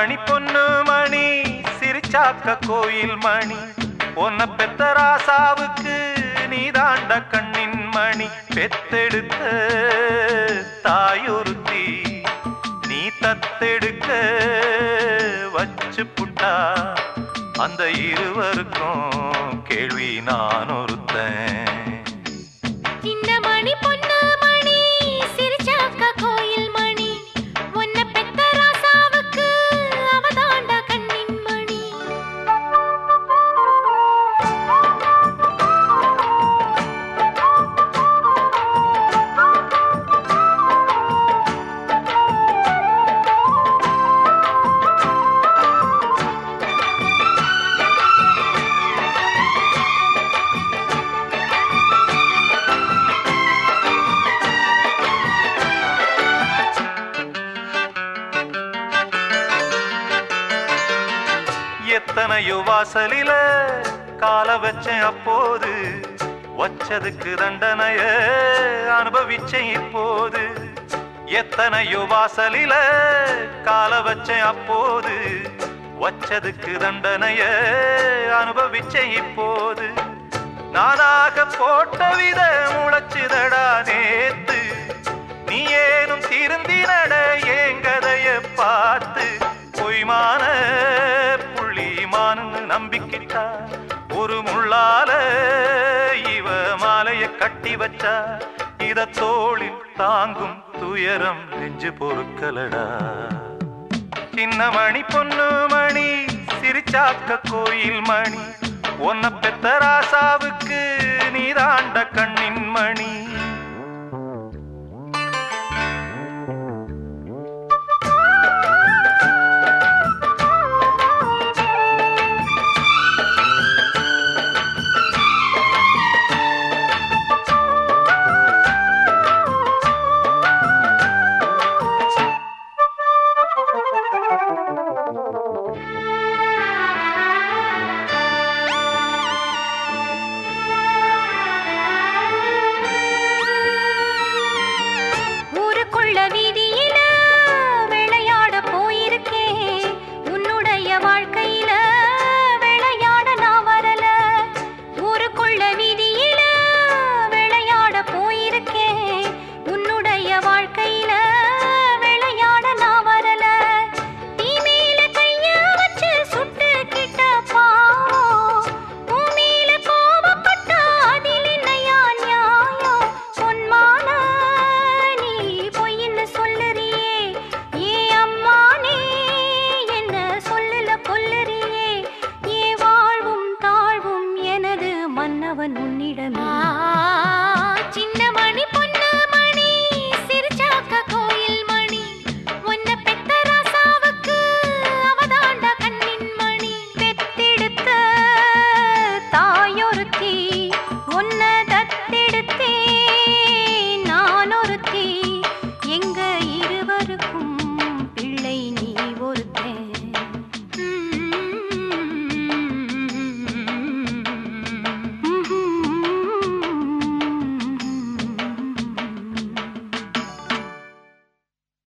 மணி பொண்ணு மணி சிரிச்சாக்க கோயில் மணி உன்னை பெத்த ராசாவுக்கு நீ தாண்ட கண்ணின் மணி பெத்தெடுத்த தாயொருத்தி நீ தத்தெடுக்க வச்சு புட்டா அந்த இருவருக்கும் கேள்வி நான் ஒருத்தன். எத்தனையோ வாசலில கால வச்சேன் அப்போது வச்சதுக்கு தண்டனைய அனுபவிச்சேன் இப்போது. எத்தனையோ வாசலில கால வச்சேன் அப்போது வச்சதுக்கு தண்டனைய அனுபவிச்சேன் இப்போது. நானாக போட்ட வித முளைச்சுதடா நேத்து நீ ஏனும் திருந்தினட ஏங்கதைய பார்த்து பொய்மான நம்பிக்கிட்டா ஒரு முள்ளால இவ மாலைய கட்டி வச்சா இத தோளில் தாங்கும் துயரம் நெஞ்சு பொறுக்கலடா. சின்ன மணி பொண்ணு மணி சிரிச்சாக்க கோயில் மணி உன்னை பெத்த ராசாவுக்கு நீ தாண்ட கண்ணின் மணி. உன்னிடமே